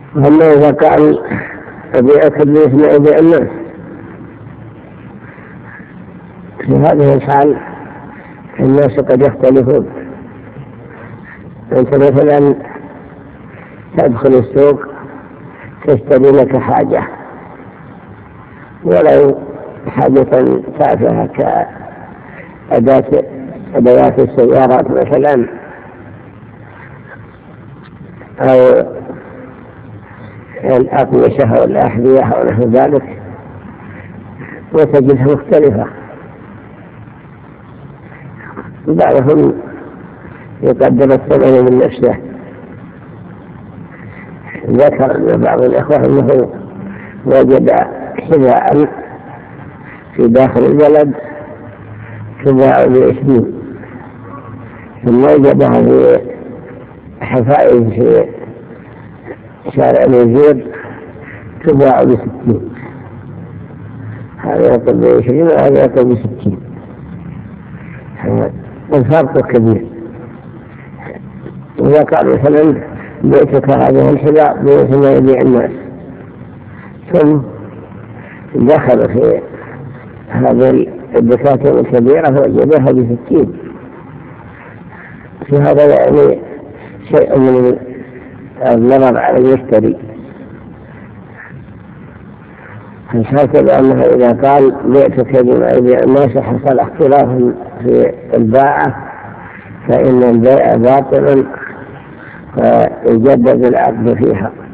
أما إذا قال أبيعك بمثل ما يبيع الناس، في هذه الحال الناس قد يختلفون. أنت مثلا تدخل السوق تشتري لك حاجة ولو حاجة تافهة كأدوات السيارات مثلا أو الأقمشة أو الأحذية أو نحو ذلك، وتجدها مختلفة. بعضهم يقدر الثمن من نفسه. ذكر أن بعض الإخوة أنه وجد حذاء في داخل البلد تباع ب20، ثم وجدها في حفائز في شارع الوزير تباع ب60. هذا يقول ب20 وهذا يقول ب60. الفرق كبير. إذا قال مثلا بيتك هذه الحذاء بمثل ما يبيع الناس، ثم دخل في هذه الدكاترة الكبيرة وجدها ب60، في هذا يعني شيء من الضرر على المشتري. فالحاصل بأنه إذا قال بيتك بما يبيع الناس حصل اختلاف في الباعة، فإن البيع باطل فيجدد العقد فيها.